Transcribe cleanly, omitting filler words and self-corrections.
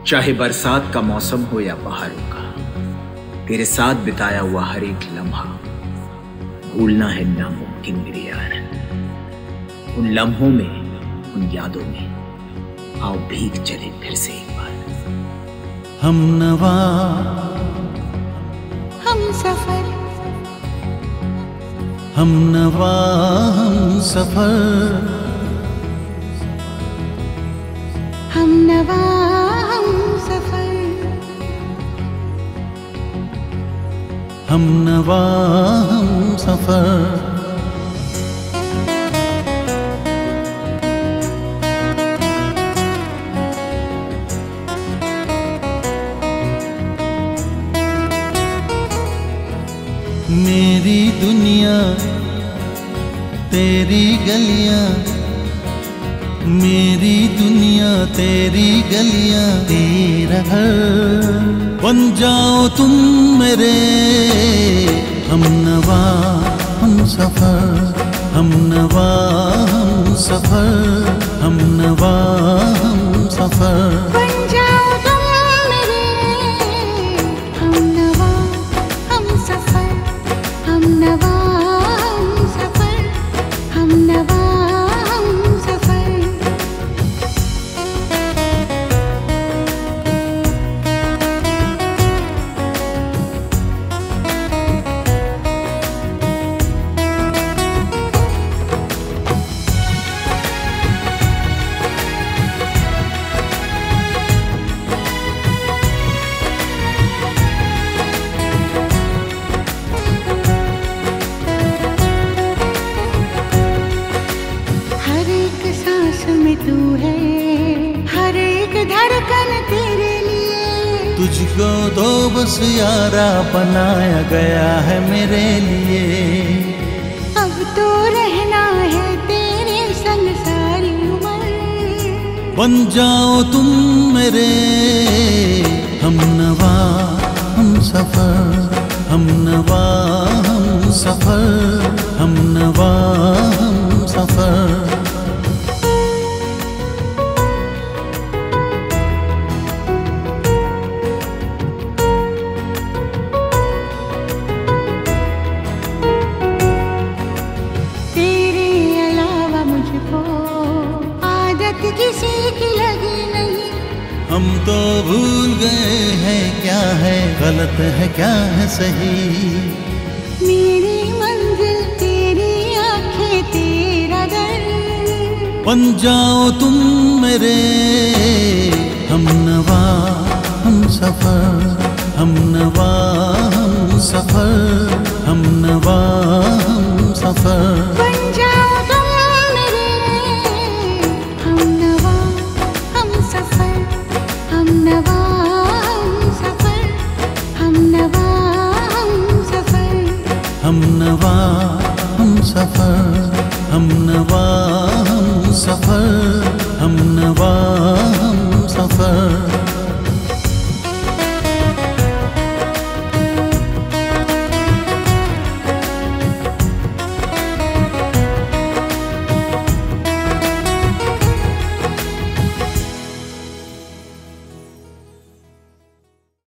चाहे बरसात का मौसम हो या पहाड़ों का, तेरे साथ बिताया हुआ हर एक लम्हा भूलना है नामुमकिन मेरे यार। उन लम्हों में, उन यादों में आओ भीग चले फिर से एक बार। हमनवा हम सफर, हमनवा हम सफर, हमनवा हम सफर, हमनवा हम सफर। मेरी दुनिया तेरी गलियां, मेरी दुनिया तेरी गलियां, तेरा घर बन जाओ तुम मेरे। हमनवा हम सफर, हमनवा हम सफर, हमनवा हम सफर। बन जाओ तुम मेरे। हमनवा हम सफर, हमनवा हम सफर, हमनवा हम सफर। तू है हर एक धड़कन तेरे लिए, तुझको तो बस यारा बनाया गया है मेरे लिए। अब तो रहना है तेरे संग सारी उम्र, बन जाओ तुम मेरे। हमनवा हम सफर, हमनवा हम सफर, हमनवा हम सफर। किसी की लगी नहीं, हम तो भूल गए हैं क्या है गलत है क्या है सही। मेरी मंजिल तेरी आंखें तेरा दर, बन जाओ तुम मेरे। हमनवा हम सफर, हमनवा हम सफर, हमनवा हम सफर। बन जाओ तुम मेरे। हमनवा हम सफर, हमनवा हम सफर, हमनवा हम सफर, हमनवा हम सफर, हमनवा हम सफर, हमनवा हम सफर।